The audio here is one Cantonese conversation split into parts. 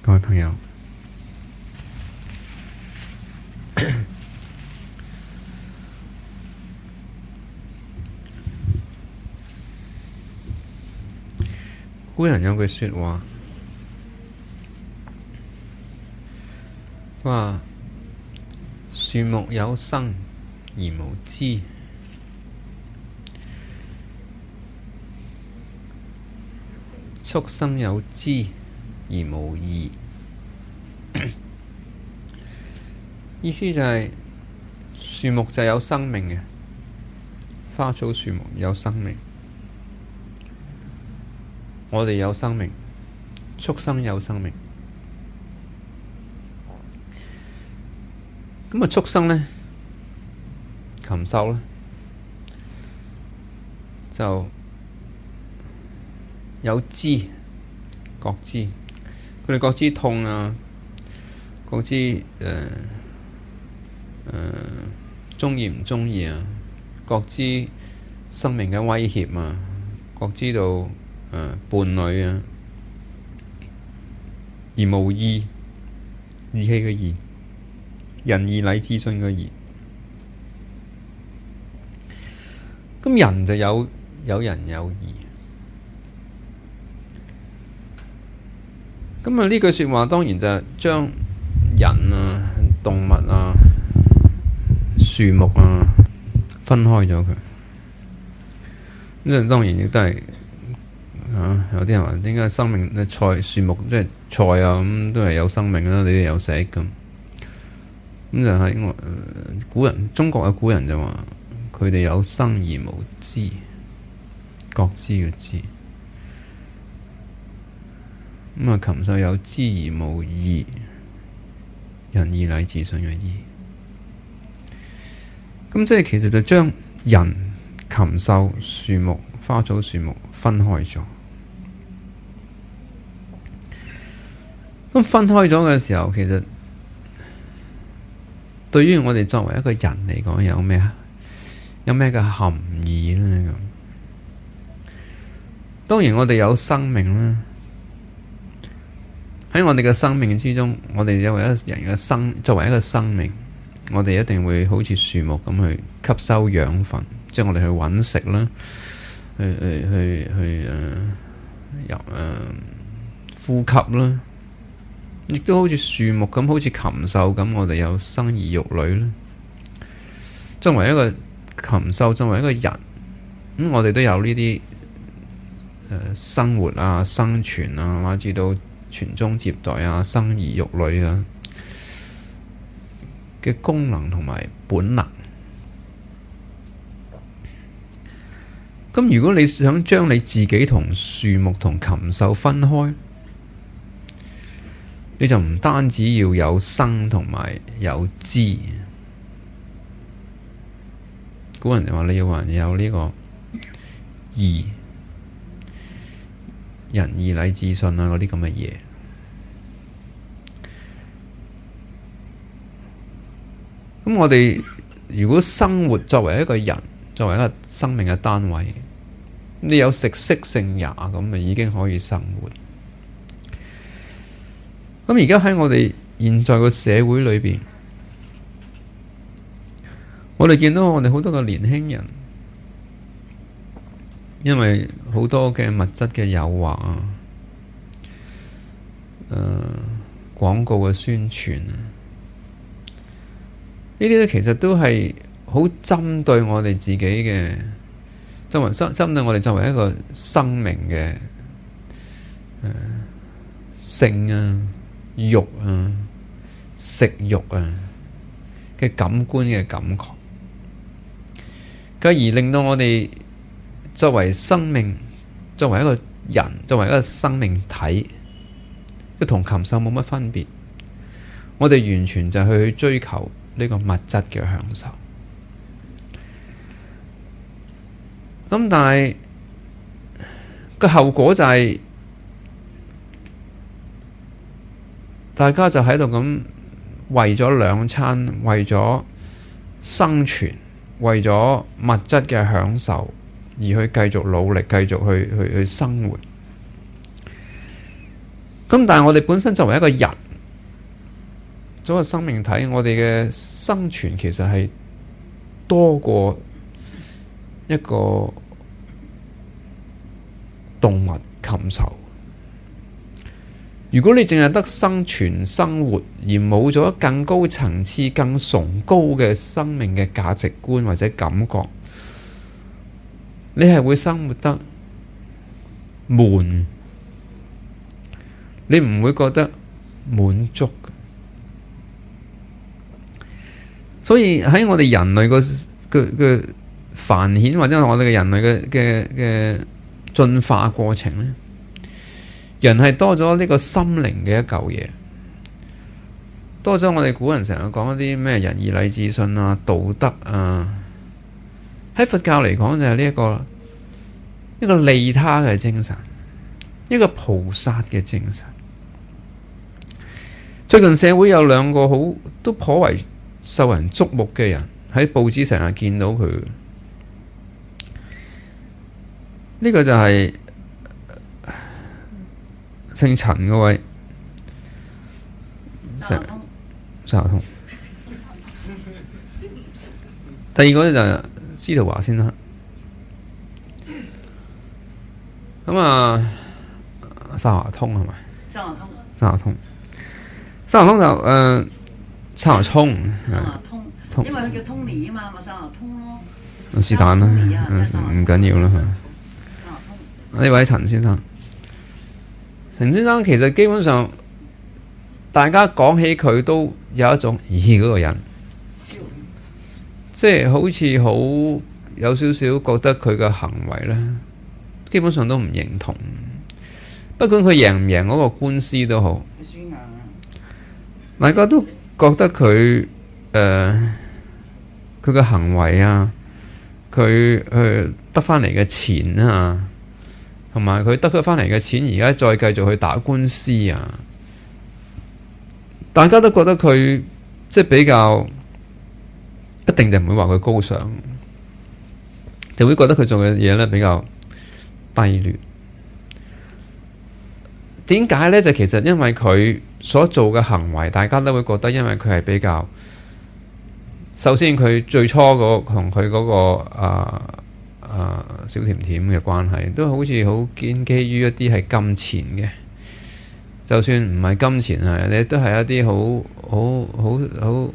各位朋友，古人有句說話，話樹木有生而無枝，畜生有枝而無義。意思就係樹木就有生命嘅，花草樹木有生命，我哋有生命，畜生有生命。咁啊，畜生呢，禽獸呢，就有肢，各肢，佢哋各肢痛啊，各肢鍾意唔鍾意啊，各知生命嘅威脅啊，各知道伴侶啊，而無義，義氣嘅義，仁義禮智信嘅義。咁人就有仁有義。咁啊，呢句說話當然就係將人啊、動物啊、樹木啊分開咗佢。咁當然亦都係有啲人話點解生命菜樹木即係菜啊咁都係有生命啦，你哋有食咁。咁就係古人，中國嘅古人就話佢哋有生而無知，各知嘅知。咁啊，禽獸有知而無義，仁義禮智信嘅義。咁即係其實就將人、禽獸、樹木、花草樹木分開咗。咁分開咗嘅時候，其實對於我哋作為一個人嚟講，有咩嘅含義呢？當然我哋有生命啦，喺我哋嘅生命之中，我哋作為一個生命，我哋一定會好似樹木咁去吸收養分，即係我哋去揾食啦，呼吸啦，亦都好似樹木咁，好似禽獸咁，我哋有生兒育女啦。作為一個禽獸，作為一個人，咁我哋都有呢啲生活啊、生存啊，乃至到傳宗接代啊、生兒育女啊嘅功能同埋本能。咁如果你想將你自己同樹木同禽獸分開，你就唔單止要有生同埋有知。古人就話你要還有呢個義、仁義禮智信啊嗰啲咁嘅嘢。咁我哋如果生活作為一個人，作為一個生命嘅單位，你有食色性也咁啊，已經可以生活。咁而家喺我哋現在個社會裏邊，我哋見到我哋好多個年輕人，因為好多嘅物質嘅誘惑啊，廣告嘅宣傳啊，呢啲咧其實都係好針對我哋自己嘅，針對我哋作為一個生命嘅性啊、欲啊、食欲啊嘅感官嘅感覺，繼而令到我哋作為生命，作為一個人，作為一個生命體，都同禽獸冇乜分別。我哋完全就去追求呢個物質嘅享受。咁但係個後果就係，大家就喺度咁為咗兩餐，為咗生存，為咗物質嘅享受而去繼續努力，繼續去生活。 咁但係我哋本身作為一個人，作為生命體，我哋嘅生存其實係多過一個動物禽獸。如果你淨係得生存生活，而冇咗更高層次、更崇高嘅生命嘅價值觀或者感覺，你係會生活得悶，你唔會覺得滿足。所以喺我哋人類嘅繁衍，或者我哋嘅人類嘅進化過程咧，人係多咗呢個心靈嘅一嚿嘢，多咗我哋古人成日講一啲咩仁義禮智信啊、道德啊。喺佛教嚟講就係一個利他嘅精神，一個菩薩嘅精神。最近社會有兩個都頗為受人矚目嘅人，喺報紙成日見到佢。呢個就係姓陳嗰位三牙通。第二個就係司徒華先生。咁啊，三牙通係咪？三牙通就三牙聰。 因為佢叫 Tony 啊嘛，咪三牙通咯。 是但啦，唔緊要啦。呢位陳先生，陳先生其實基本上大家講起佢都有一種嗰個人，即係好似好有少少覺得佢嘅行為咧，基本上都唔認同。不管佢贏唔贏嗰個官司都好，大家都覺得佢佢嘅行為啊，佢得翻嚟嘅錢啊，同埋佢得咗翻嚟嘅錢，而家再繼續去打官司啊，大家都覺得佢即係比較，一定就唔會話佢高尚，就會覺得佢做嘅嘢咧比較低劣。點解呢？就其實因為佢所做嘅行為，大家都會覺得，因為佢係比較，首先佢最初同佢嗰個小甜甜嘅關係，都好似好建基於一啲係金錢嘅。就算唔係金錢係，你都係一啲好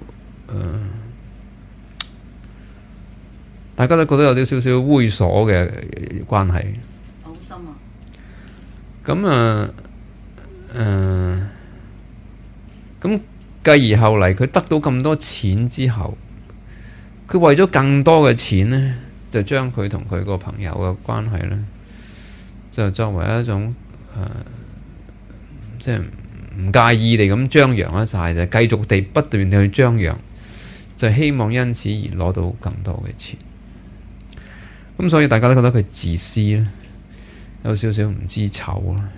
大家都覺得有啲少少猥瑣嘅關係。 好深啊！ 咁咁繼而後嚟，佢得到咁多錢之後，佢為咗更多嘅錢呢，就將佢同佢個朋友嘅關係呢，就作為一種即係唔介意地咁張揚一晒，就繼續地不斷地去張揚，就希望因此而攞到更多嘅錢。咁所以大家都覺得佢自私啦，有少少唔知醜啦。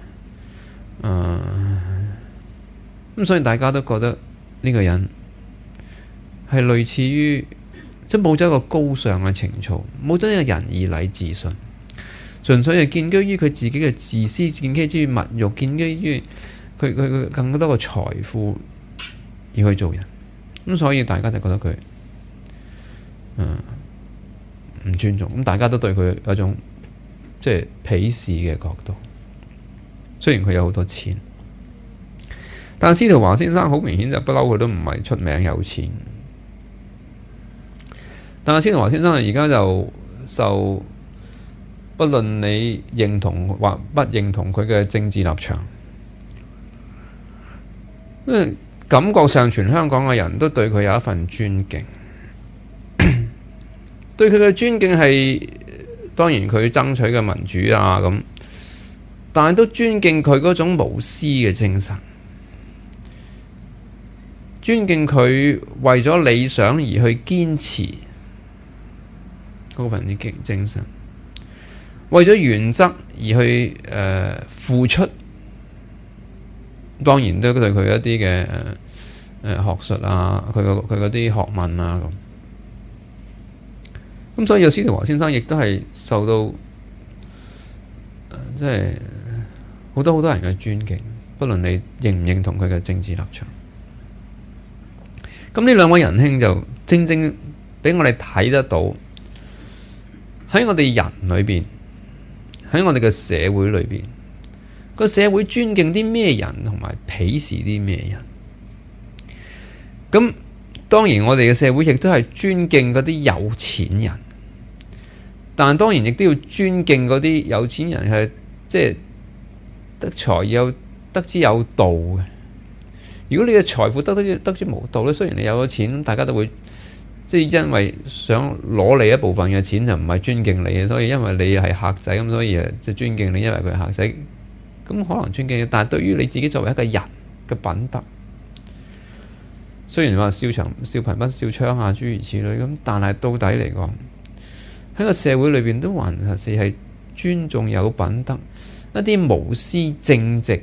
咁所以大家都覺得呢個人係類似於即係冇咗一個高尚嘅情操，冇咗一個仁義禮智信，純粹係建基於佢自己嘅自私，建基於物欲，建基於佢更多嘅財富而去做人。咁所以大家就覺得佢唔尊重，咁大家都對佢有一種即係鄙視嘅角度。雖然佢有好多錢，但係司徒華先生好明顯就不嬲，佢都唔係出名有錢。但係司徒華先生而家就受，不論你認同或不認同佢嘅政治立場，因為感覺上全香港嘅人都對佢有一份尊敬。對佢嘅尊敬係當然佢爭取嘅民主啊咁，但係都尊敬佢嗰種無私嘅精神，尊敬佢為咗理想而去堅持嗰份嘅精神，為咗原則而去付出。當然都對佢一啲嘅學術啊，佢嗰啲學問啊咁。咁所以司徒華先生亦都係受到即係好多人嘅尊敬。 不論你認唔認同佢嘅政治立場。咁呢兩位仁兄就正正俾我哋睇得到，喺我哋人裏邊，喺我哋嘅社會裏邊，個社會尊敬啲咩人，同埋鄙視啲咩人。咁當然我哋嘅社會亦都係尊敬嗰啲有錢人，但當然亦都要尊敬嗰啲有錢人係即係得財有得之有道嘅。如果你嘅財富得之無道咧，雖然你有咗錢，大家都會即係因為想攞你一部分嘅錢，就唔係尊敬你嘅，所以因為你係客仔咁，所以就尊敬你，因為佢係客仔，咁可能尊敬你。但係對於你自己作為一個人嘅品德，雖然話笑貧不笑娼啊，諸如此類咁，但係到底嚟講，喺個社會裏邊都還是係尊重有品德一啲無私正直，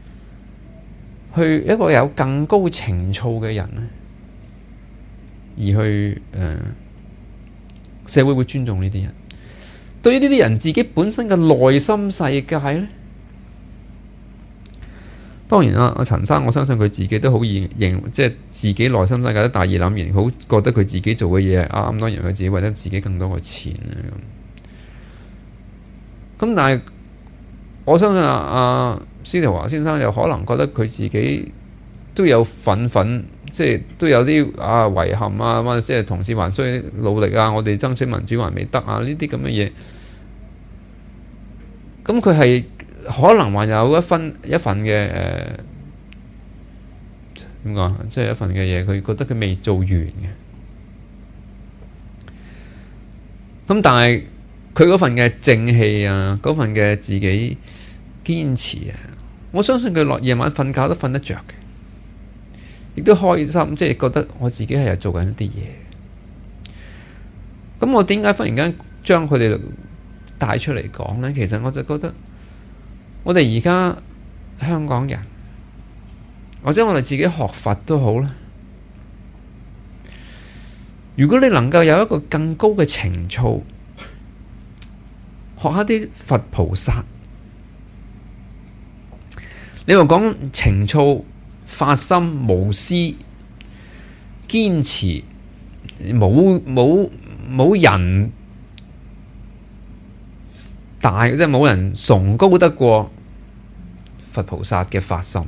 去一個有更高情操嘅人咧，而去社會會尊重呢啲人。對於呢啲人自己本身嘅內心世界呢，當然啦，阿陳生我相信佢自己都好認，即係自己內心世界都大義凜然，好覺得佢自己做嘅嘢係啱。當然佢自己為咗自己更多嘅錢咁。但係我相信阿司徒華先生有可能覺得佢自己都有憤，即係都有啲遺憾啊，或者即係同事還需努力啊，我哋爭取民主還未得啊，呢啲咁嘅嘢。咁佢係可能還有一份嘅點講，即係一份嘅嘢，佢覺得佢未做完嘅。咁但係佢嗰份嘅正氣啊，嗰份嘅自己堅持啊，我相信佢落夜晚瞓覺都瞓得着嘅，亦都開心，即係覺得我自己係做緊一啲嘢。咁我點解忽然間將佢哋帶出嚟講呢？其實我就覺得我哋而家香港人，或者我哋自己學佛都好啦，如果你能夠有一個更高嘅情操，學下啲佛菩薩，你話講情操、發心、無私、堅持，冇人大，即係冇人崇高得過佛菩薩嘅發心。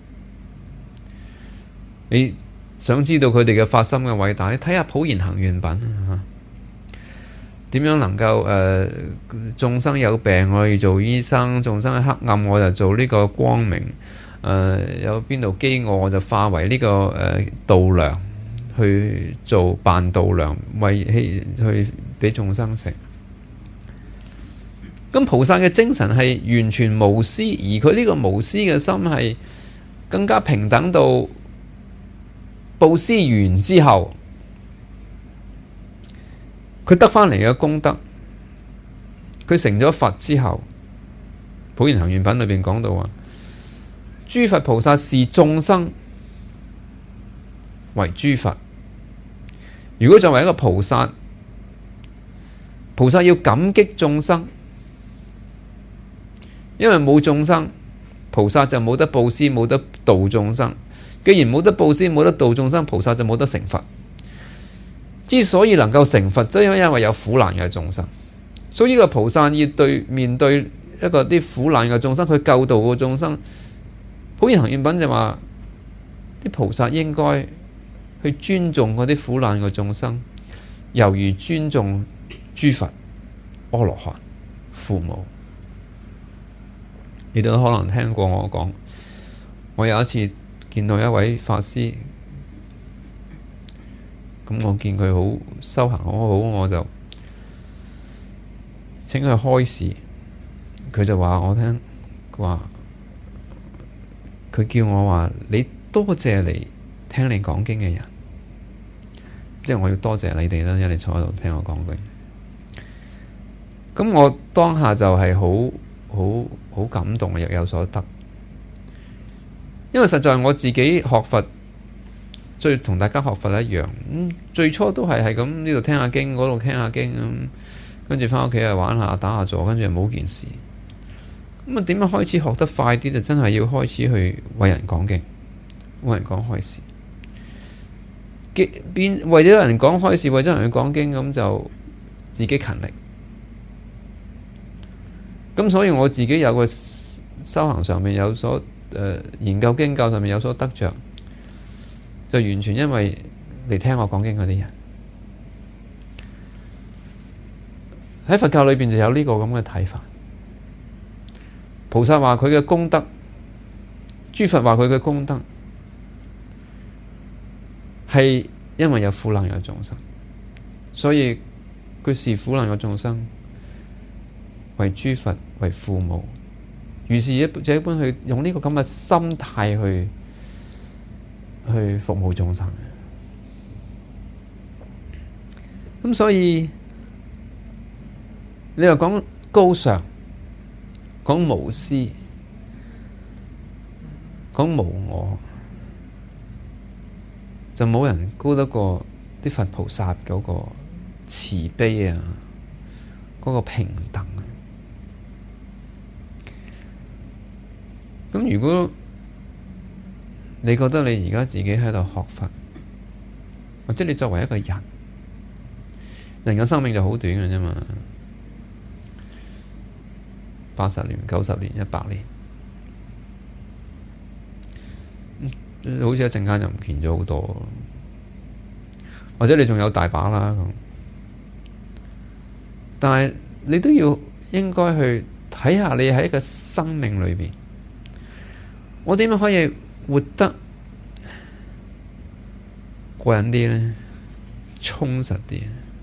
你想知道佢哋嘅發心嘅偉大，你睇下《普賢行願品》點樣能夠眾生有病我要做醫生，眾生喺黑暗我就做呢個光明，有邊度飢餓我就化為呢個度糧，去做扮度糧，去俾眾生食。咁菩薩嘅精神係完全無私，而佢呢個無私嘅心係更加平等到布施完之後，佢得返嚟嘅功德，佢成咗佛之後，《普賢行願品》裏邊講到話，諸佛菩薩視眾生為諸佛。如果作為一個菩薩，菩薩要感激眾生，因為冇眾生，菩薩就冇得布施，冇得度眾生。既然冇得布施，冇得度眾生，菩薩就冇得成佛。之所以能夠成佛，即係因為有苦難嘅眾生。所以呢個菩薩要面對一個啲苦難嘅眾生，佢救度嘅眾生。普賢行願品就話，啲菩薩應該去尊重嗰啲苦難嘅眾生，猶如尊重諸佛、阿羅漢、父母。你都可能聽過我講，我有一次見到一位法師，咁我見佢好修行好好，我就請佢開示。佢就話我聽，佢叫我話，你多謝嚟聽你講經嘅人，即係我要多謝你哋啦，因為你坐喺度聽我講經。咁我當下就係好感動，亦有所得。因為實在我自己學佛，同大家學佛一樣，最初都係咁呢度聽下經，嗰度聽下經，跟住返屋企玩下打下坐，跟住冇件事。 咁啊，點樣開始學得快啲？就真係要開始去為人講經，為人講開示。為咗人講開示，為咗人去講經，咁就自己勤力。咁所以我自己有個修行上面有所研究經教上面有所得着，就完全因為嚟聽我講經嗰啲人。喺佛教裏邊就有呢個咁嘅睇法。菩薩話佢嘅功德，諸佛話佢嘅功德，係因為有苦難有眾生，所以佢視苦難有眾生為諸佛為父母，於是就一般去用呢個咁嘅心態去服務眾生。咁所以你又講高尚，講無私，講無我，就冇人高得過啲佛菩薩嗰個慈悲啊，嗰個平等啊。咁如果你覺得你而家自己喺度學佛，或者你作為一個人嘅生命就好短嘅啫嘛，80年、90年、100年，好似一陣間就唔見咗好多，或者你仲有大把啦咁。但係你都要應該去睇下，你喺一個生命裏邊，我點樣可以活得過癮啲呢？充實啲。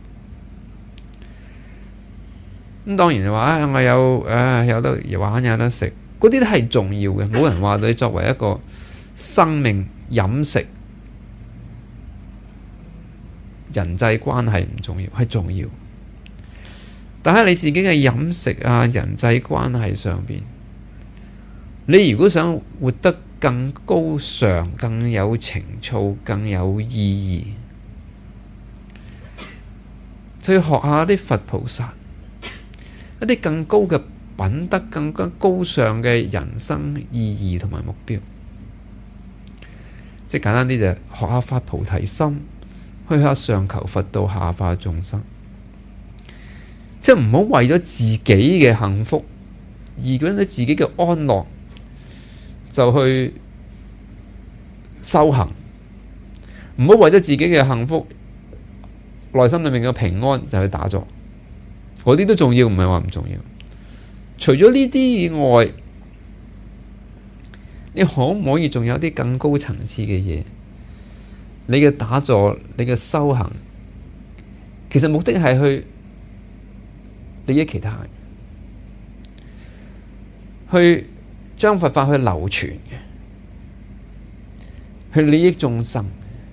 咁當然就話我有得玩有得食，嗰啲都係重要嘅。冇人話你作為一個生命飲食人際關係唔重要，係重要。但喺你自己嘅飲食啊、人際關係上邊，你如果想活得更高尚、更有情操、更有意義，就要學下啲佛菩薩一啲更高嘅品德、更加高尚嘅人生意義同埋目標。即係簡單啲就學下發菩提心，去下上求佛道，下化眾生。即係唔好為咗自己嘅幸福，而為咗自己嘅安樂，就去修行。唔好為咗自己嘅幸福，內心裏面嘅平安就去打坐。嗰啲都重要，唔係話唔重要。除咗呢啲以外，你可唔可以仲有啲更高層次嘅嘢？你嘅打坐，你嘅修行，其實目的係去利益其他人，去將佛法去流傳嘅，去利益眾生。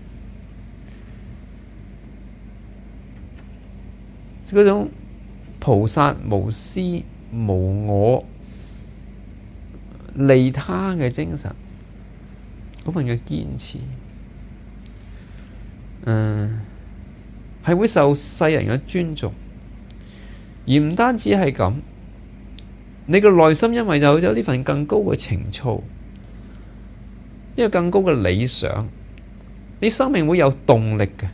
嗰種菩薩無私無我利他嘅精神，嗰份嘅堅持，係會受世人嘅尊重。而唔單止係咁，你個內心因為有咗呢份更高嘅情操，一個更高嘅理想，你生命會有動力嘅。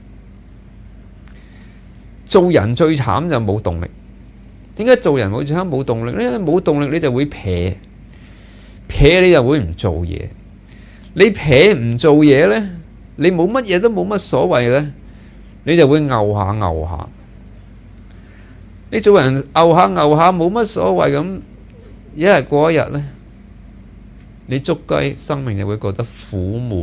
做人最慘就冇動力。點解做人最慘冇動力呢？冇動力你就會撇你就會唔做嘢。你撇唔做嘢呢，你冇乜嘢都冇乜所謂呢，你就會牛下。你做人牛下冇乜所謂咁，一日過一日呢，你捉雞生命就會覺得苦悶。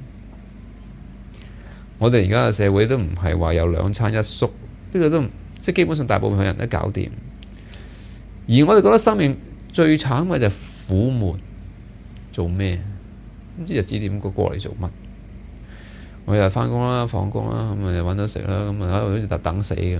我哋而家嘅社會都唔係話有2餐1宿，呢個都即係基本上大部分人都搞掂。而我哋覺得生命最慘嘅就係苦悶，做咩？唔知日子點過嚟做乜？我又返工啦，放工啦，咁又揾到食啦，咁啊好似等死咁。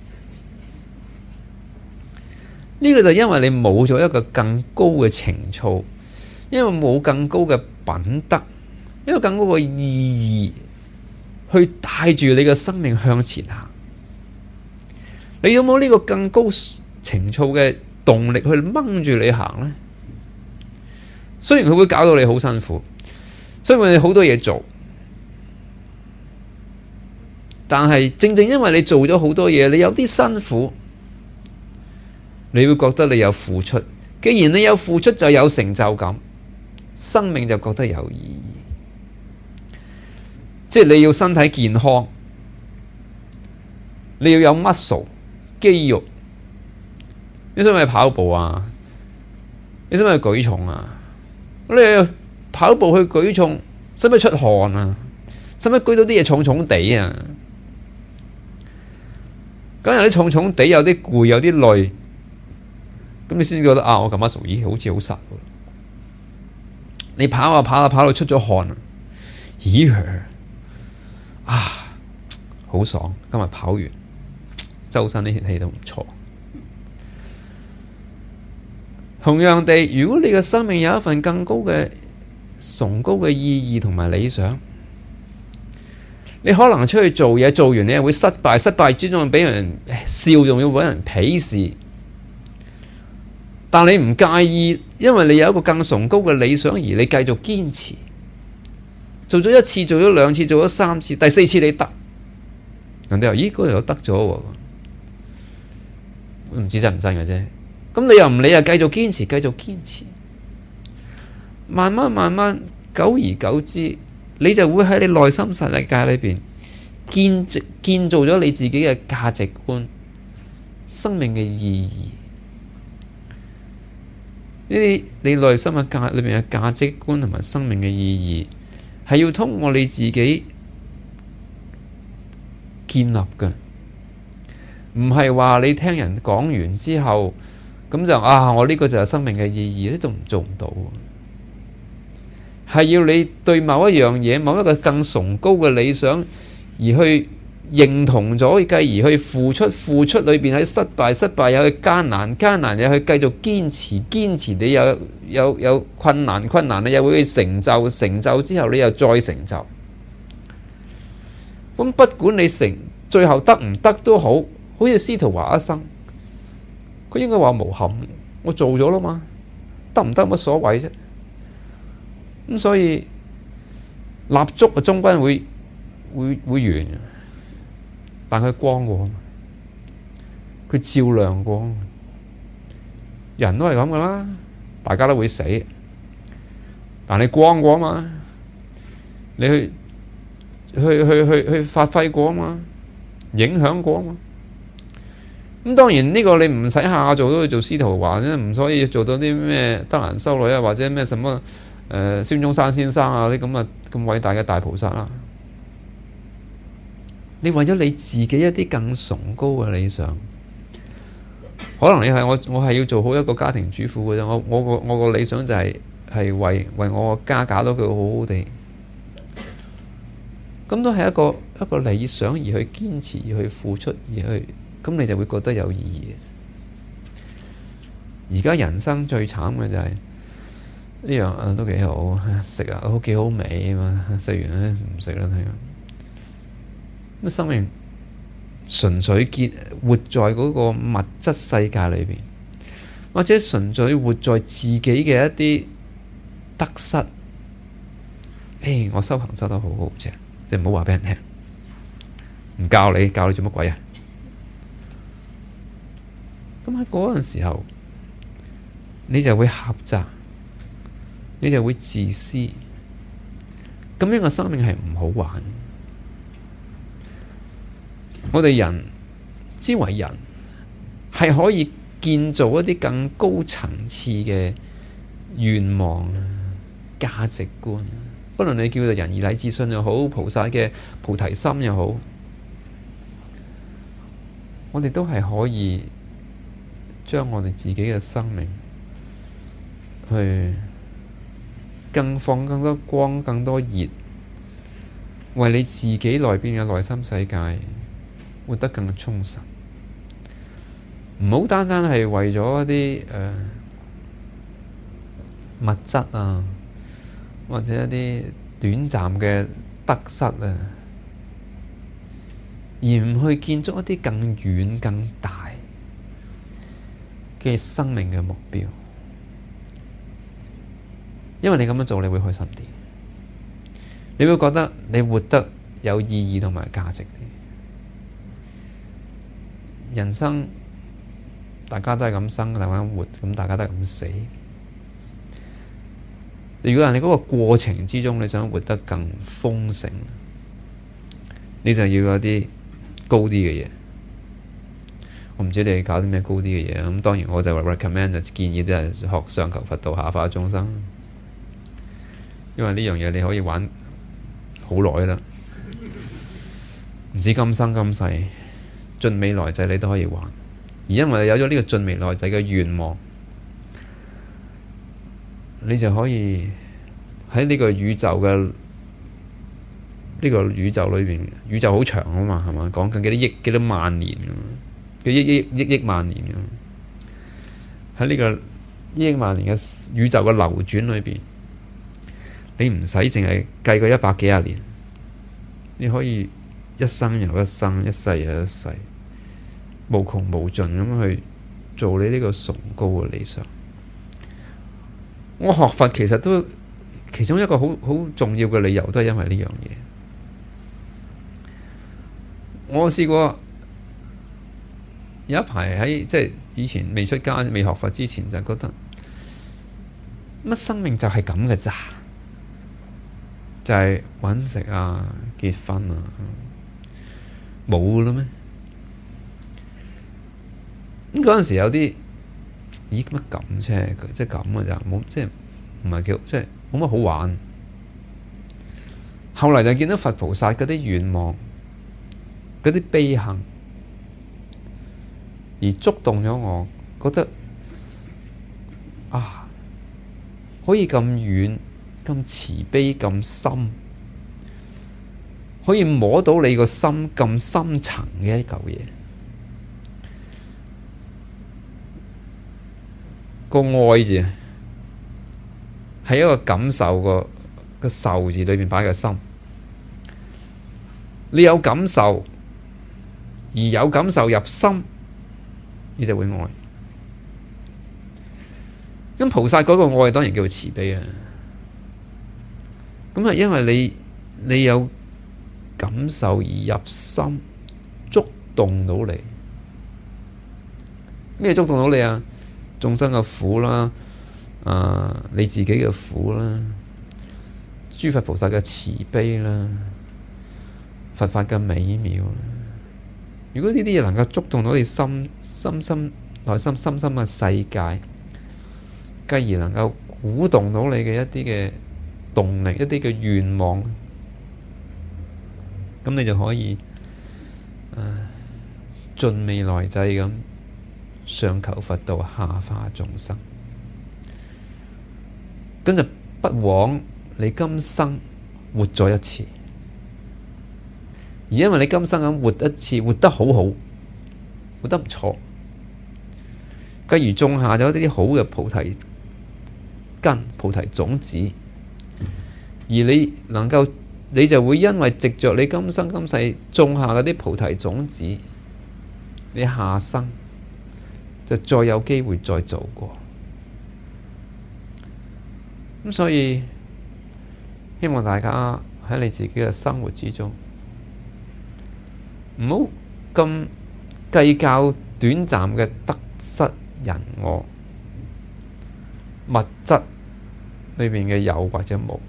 呢個就因為你冇咗一個更高嘅情操，因為冇更高嘅品德，一個更高嘅意義去帶住你嘅生命向前行。你有冇呢個更高情操嘅動力去掹住你行呢？雖然佢會搞到你好辛苦，雖然你好多嘢做，但係正正因為你做咗好多嘢，你有啲辛苦，你會覺得你有付出。既然你有付出，就有成就感，生命就覺得有意義。即係你要身體健康，你要有 muscle 肌肉。你想唔想去跑步啊？你想唔想去舉重啊？你跑步去舉重，使唔使出汗啊？使唔使舉到啲嘢重重地啊？咁有啲重重地，有啲攰，有啲累，咁你先覺得啊，我咁乜屬咦，好似好實。你跑啊跑啊跑到出咗汗啊，咦啊，好爽！今日跑完，周身啲血氣都唔錯。同樣地，如果你嘅生命有一份更高嘅崇高嘅意義同埋理想，你可能出去做嘢，做完你又會失敗，失敗之中俾人笑，仲要搵人鄙視。但你唔介意，因為你有一個更崇高嘅理想，而你繼續堅持。做咗一次，做咗兩次，做咗三次，第四次你得，人哋話咦，嗰度有得咗喎，唔知真唔真嘅啫。咁你又唔理啊，繼續堅持，繼續堅持，慢慢慢慢，久而久之，你就會喺你內心世界裏邊建造咗你自己嘅價值觀、生命嘅意義。呢啲你內心嘅裏面嘅價值觀同埋生命嘅意義，係要通過你自己建立嘅，唔係話你聽人講完之後。咁就我呢個就係生命嘅意義，呢度做唔到，係要你對某一樣嘢、某一個更崇高嘅理想而去認同咗，繼而去付出，付出裏邊喺失敗有去艱難又去繼續堅持，你有困難你又會去成就之後你又再成就。咁不管你最後得唔得都好，好似司徒華一生。佢應該話無憾，我做咗啦嘛，得唔得乜所謂啫？咁所以蠟燭啊，終歸會完，但佢光過，佢照亮過，人都係咁噶啦，大家都會死，但你光過嘛，你去發揮過嘛，影響過嘛。咁當然呢個你唔使下下做到去做司徒華啫，唔所以做到啲咩德蘭修女啊，或者咩什麼孫中山先生啊啲咁偉大嘅大菩薩啦。你為咗你自己一啲更崇高嘅理想，可能你係我係要做好一個家庭主婦嘅啫。我個理想就係為我個家搞到佢好好地，咁都係一個理想而去堅持，而去付出，而去。咁你就會覺得有意義。而家人生最慘嘅就係呢樣都幾好食啊，都幾好味啊嘛，食完咧唔食啦，睇下。咁生命純粹活在嗰個物質世界裏邊，或者純粹活在自己嘅一啲得失。我修行修得好好啫，即係唔好話俾人聽，唔教你做乜鬼啊？咁喺嗰陣時候，你就會狹窄，你就會自私，咁樣嘅生命係唔好玩。我哋人之為人，係可以建造一啲更高層次嘅願望、價值觀。不論你叫做仁義禮智信又好，菩薩嘅菩提心又好，我哋都係可以。將我哋自己嘅生命去放更多光、更多熱，為你自己內邊嘅內心世界活得更充實。唔好單單係為咗一啲物質啊，或者一啲短暫嘅得失啊，而唔去建築一啲更遠、更大嘅生命嘅目標，因為你咁樣做，你會開心啲，你會覺得你活得有意義同埋價值啲。人生大家都係咁生，大家咁活，咁大家都係咁死。如果係你嗰個過程之中，你想活得更豐盛，你就要有啲高啲嘅嘢。我唔知你搞啲咩高啲嘅嘢，咁當然我就 recommend 就建議啲人學上求佛道，下化眾生，因為呢樣嘢你可以玩好耐啦，唔知今生今世，盡未來際你都可以玩。而因為你有咗呢個盡未來際嘅願望，你就可以喺呢個宇宙嘅呢個宇宙裏邊，宇宙好長啊嘛，係嘛？講緊幾多億、幾多萬年嘅億萬年嘅，喺呢個億萬年嘅宇宙嘅流轉裏邊，你唔使淨係計個100幾廿年，你可以一生又一生，一世又一世，無窮無盡咁去做你呢個崇高嘅理想。我學佛其實都其中一個好重要嘅理由，都係因為呢樣嘢。我試過有一排喺即係以前未出家未學佛之前，就覺得乜生命就係咁嘅咋，就係搵食啊、結婚啊，冇啦咩？咁嗰陣時有啲咦乜咁啫？即係咁嘅咋，冇即係唔係叫即係冇乜好玩。後嚟就見到佛菩薩嗰啲願望、嗰啲悲行，而觸動咗我，覺得啊，可以咁遠、咁慈悲、咁深，可以摸到你個心咁深層嘅一嚿嘢。個愛字係一個感受，個受字裏邊擺個心。你有感受，而有感受入心，你就會愛。咁菩薩嗰個愛當然叫做慈悲啦。咁係因為你有感受而入心，觸動到你。咩觸動到你啊？眾生嘅苦啦，你自己嘅苦啦，諸佛菩薩嘅慈悲啦，佛法嘅美妙啦。如果呢啲嘢能夠觸動到你深深內心深深嘅世界，繼而能夠鼓動到你嘅一啲嘅動力、一啲嘅願望，咁你就可以盡未來際咁上求佛道，下化眾生。咁就不枉你今生活咗一次，而因為你今生咁活一次，活得好好，活得唔錯，繼而種下咗啲好嘅菩提根、菩提種子，而你就會因為藉着你今生今世種下嗰啲菩提種子，你下生就再有機會再做過。咁所以希望大家喺你自己嘅生活之中，唔好咁計較短暫嘅得失人我、物質裏面嘅有或者冇，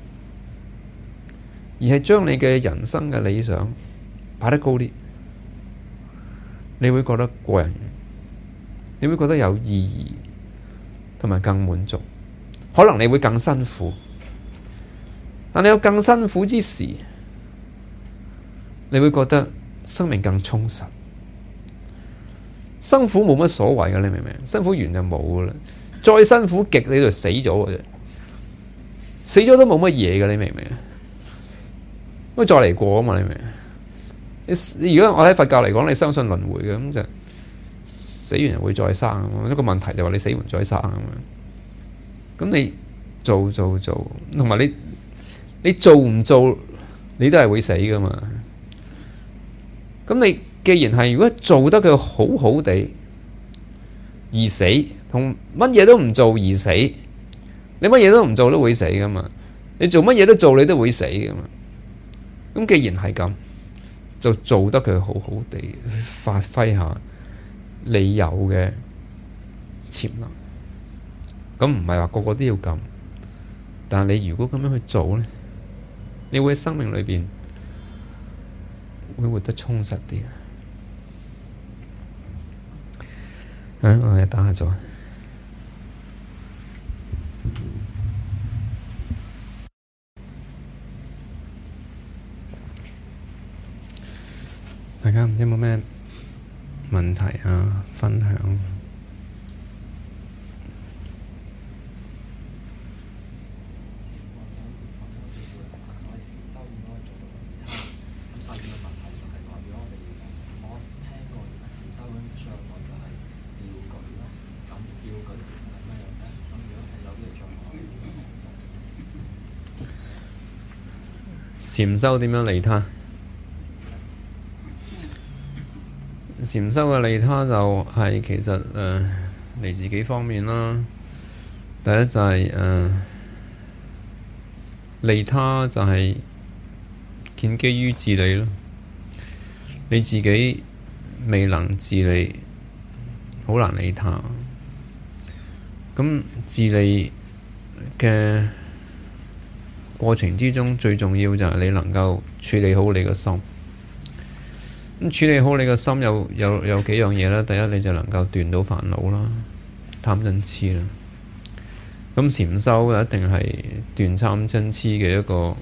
而係將你嘅人生嘅理想擺得高啲，你會覺得過癮，你會覺得有意義，同埋更滿足。可能你會更辛苦，但你有更辛苦之時，你會覺得生命更充實。辛苦冇乜所謂嘅，你明唔明？辛苦完就冇噶啦，再辛苦極你就死咗嘅啫，死咗都冇乜嘢嘅，你明唔明？都再嚟過啊嘛，你明？你如果我喺佛教嚟講，你相信輪迴嘅，咁就死完就會再生。一個問題就話你死完再生咁樣。咁你做，同埋你做唔做，你都係會死噶嘛。咁你既然係如果做得佢好好地， 而死，同乜嘢都唔做而死。你乜嘢都唔做都會死噶嘛，你做乜嘢都做你都會死噶嘛。咁既然係咁，就做得佢好好地，發揮下你有嘅潛能。咁唔係話個個都要咁，但係你如果咁樣去做呢，你會喺生命裏邊會活得充實啲。我哋打下坐。大家唔知有冇咩問題啊？分享。禪修點樣利他？禪修嘅利他就係其實嚟自幾方面啦。第一就係利他就係建基於自利咯。你自己未能自利，好難利他。咁自利嘅過程之中，最重要就係你能夠處理好你個心。咁處理好你個心有幾樣嘢啦。第一，你就能夠斷到煩惱啦，貪嗔痴啦。咁禪修一定係斷貪嗔痴嘅一個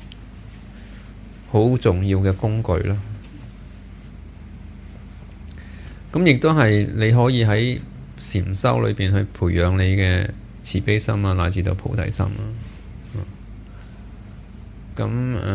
好重要嘅工具啦。咁亦都係你可以喺禪修裏邊去培養你嘅慈悲心啊，乃至到菩提心啦。咁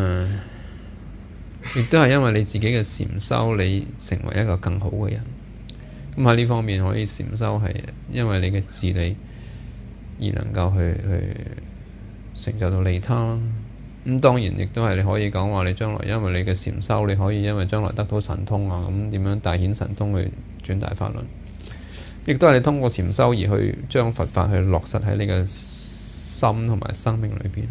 亦都係因為你自己嘅禪修，你成為一個更好嘅人。咁喺呢方面可以禪修係因為你嘅自利而能夠去成就到利他啦。咁當然亦都係你可以講話，你將來因為你嘅禪修，你可以因為將來得到神通啊，咁點樣大顯神通去轉大法輪。亦都係你通過禪修而去將佛法去落實喺你嘅心同埋生命裏邊。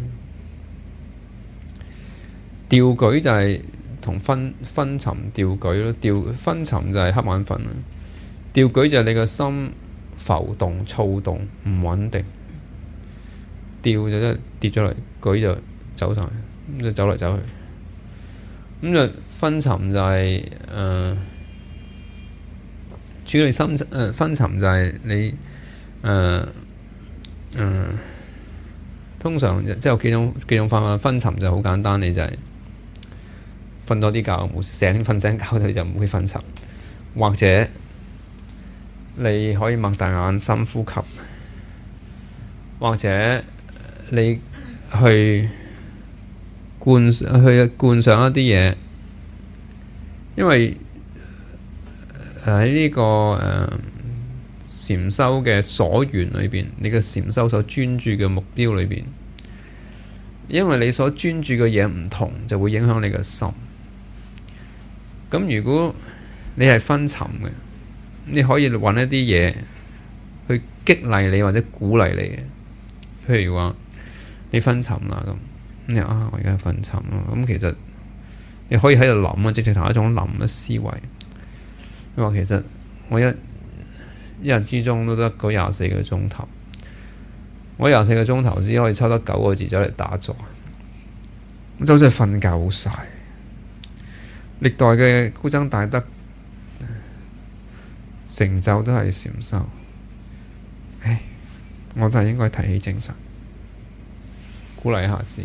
掉舉就係同昏沉掉舉咯。昏沉就係瞌眼瞓啦。掉舉就係你個心浮動、躁動、唔穩定。掉就即係跌咗嚟，舉就走上去，咁就走嚟走去。咁就昏沉就係處理心昏沉就係你通常即係有幾種方法。昏沉就好簡單，你就係瞓多啲覺，冇醒覺你就唔會昏沉。或者你可以擘大眼深呼吸，或者你去觀想一啲嘢，因為喺呢個禪修嘅所緣裏邊，你嘅禪修所專注嘅目標裏邊，因為你所專注嘅嘢唔同，就會影響你嘅心。咁如果你係昏沉嘅，你可以揾一啲嘢去激勵你或者鼓勵你嘅。譬如話你昏沉啦，咁你我而家昏沉咯。咁其實你可以喺度諗啊，直接同一種諗嘅思維。你話其實我一日之中都得嗰24個鐘頭，我24個鐘頭只可以抽得9個字走嚟打坐，咁就好似瞓覺好晒。歷代嘅高僧大德成就都係禪修。我都係應該提起精神，鼓勵一下自己。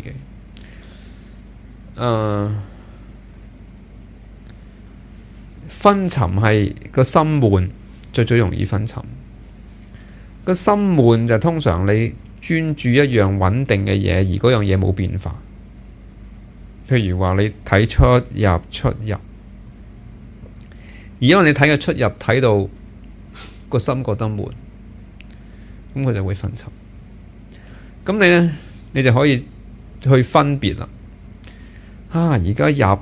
昏沉係個心悶，最容易昏沉。個心悶就通常你專注一樣穩定嘅嘢，而嗰樣嘢冇變化。譬如話你睇出入，而因為你睇嘅出入睇到個心覺得悶，咁佢就會昏沉。咁你呢，你就可以去分別啦。而家入，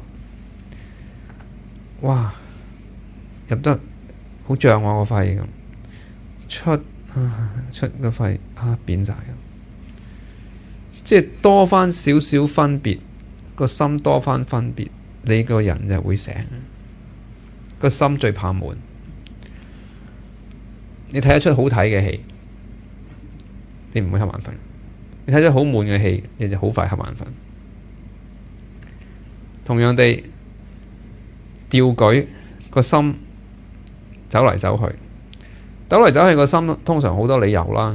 哇，入得好脹我個肺咁， 出個肺扁晒，即係多翻少少分別，個心多翻分別，你個人就會醒。個心最怕悶，你睇得出好睇嘅戲，你唔會瞌眼瞓；你睇出好悶嘅戲，你就好快瞌眼瞓。同樣地，吊舉個心走嚟走去，走嚟走去個心通常好多理由啦。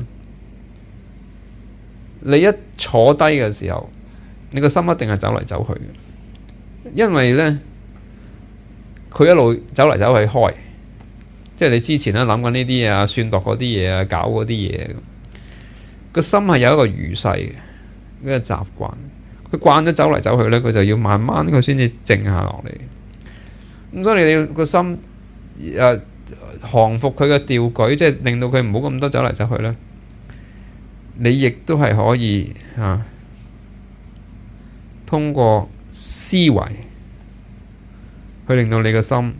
你一坐低嘅時候，你個心一定係走嚟走去嘅，因為呢，佢一路走嚟走去開，即係你之前咧諗緊呢啲嘢啊，算度嗰啲嘢啊，搞嗰啲嘢，個心係有一個餘勢嘅，一個習慣。佢慣咗走嚟走去呢，佢就要慢慢佢先至靜下落嚟。咁所以你要個心降服佢嘅吊舉，即係令到佢唔好咁多走嚟走去呢。你亦都係可以通過思維去令到你個心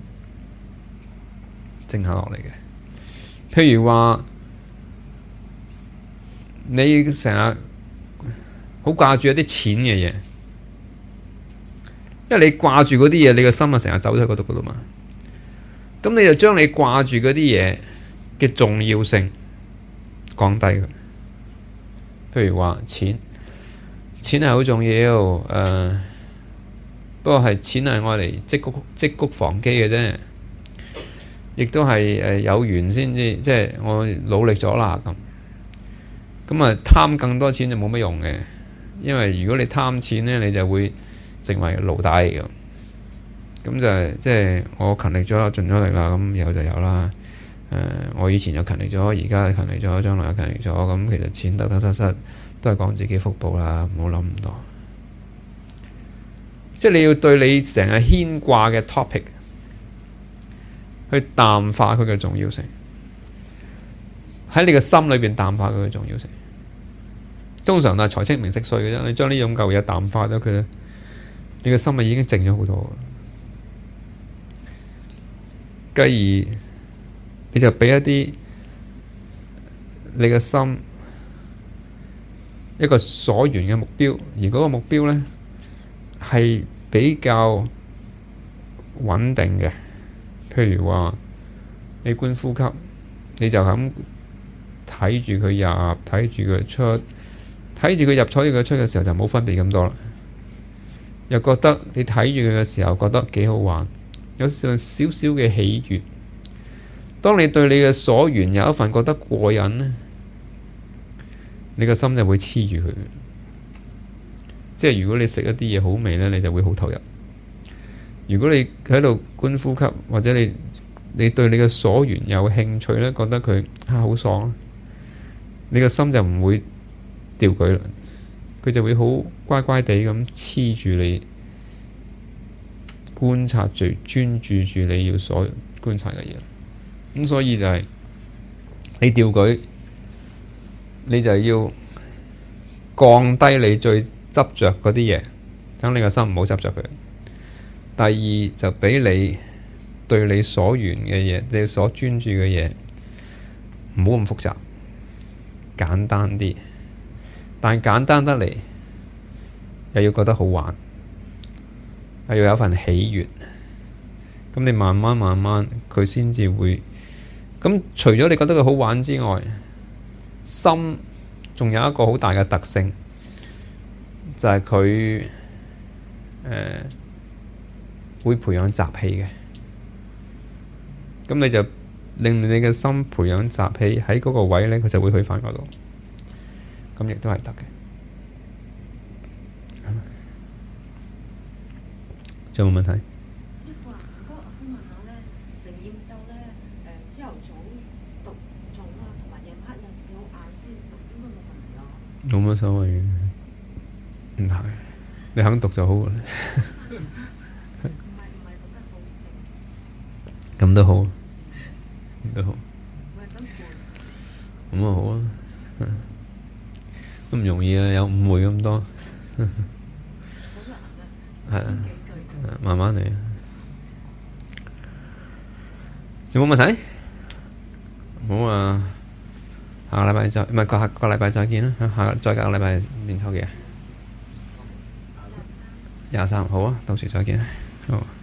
靜下落嚟嘅。譬如話你成日好掛住一啲錢嘅嘢，因為你掛住嗰啲嘢，你個心啊成日走咗喺嗰度噶啦嘛。咁你就將你掛住嗰啲嘢嘅重要性降低佢。譬如話錢係好重要，不過係錢係愛嚟積谷防饑嘅啫，亦都係有緣先至，即係我努力咗啦咁啊貪更多錢就冇乜用嘅。因為如果你貪錢呢，你就會成為奴隸咁。咁就係即係我勤力咗啦，盡咗力啦，咁有就有啦。我以前又勤力咗，而家勤力咗，將來又勤力咗。咁其實錢得失都係講自己福報啦，唔好諗咁多。即係你要對你成日牽掛嘅 topic 去淡化佢嘅重要性，喺你嘅心裏邊淡化佢嘅重要性。通常都係財清名色衰嘅啫，你將呢種舊嘢淡化咗佢，你嘅心啊已經靜咗好多。繼而你就俾一啲你嘅心一個所緣嘅目標，而嗰個目標呢係比較穩定嘅。譬如話你觀呼吸，你就咁睇住佢入，睇住佢出。睇住佢入，睇住佢出嘅時候就冇分別咁多啦。又覺得你睇住佢嘅時候覺得幾好玩，有少少嘅喜悅。當你對你嘅所緣有一份覺得過癮呢，你個心就會黐住佢。即係如果你食一啲嘢好味呢，你就會好投入。如果你喺度觀呼吸，或者你對你嘅所緣有興趣呢，覺得佢好爽，你個心就唔會吊舉啦，佢就會好乖乖地咁黐住你，觀察住、專注住你要所觀察嘅嘢。咁所以就係你吊舉，你就要降低你最執着嗰啲嘢，等你個心唔好執着佢。第二就俾你對你所緣嘅嘢，你所專注嘅嘢，唔好咁複雜，簡單啲。但簡單得嚟，又要覺得好玩，又要有份喜悅。咁你慢慢，佢先至會。咁除咗你覺得佢好玩之外，心仲有一個好大嘅特性，就係佢會培養習氣嘅。咁你就令你嘅心培養習氣，喺嗰個位呢，佢就會去返嗰度。咁亦都係得嘅。仲有冇問題？ 師傅啊，唔該，我想問下咧，靈驗咒咧，朝頭早讀重啦，同埋夜晚黑有時好晏先讀，應該冇問題啊。 冇乜所謂嘅，唔係，你肯讀就好嘅。 唔係讀得好正。 咁都好，都好。 唔係想攰。 咁啊好啊。都唔容易啊，有誤會咁多。係啊，慢慢嚟。有冇問題？冇啊。 下個禮拜再唔係下個禮拜再見啦。再隔個禮拜年初幾啊？23好啊，到時再見。好。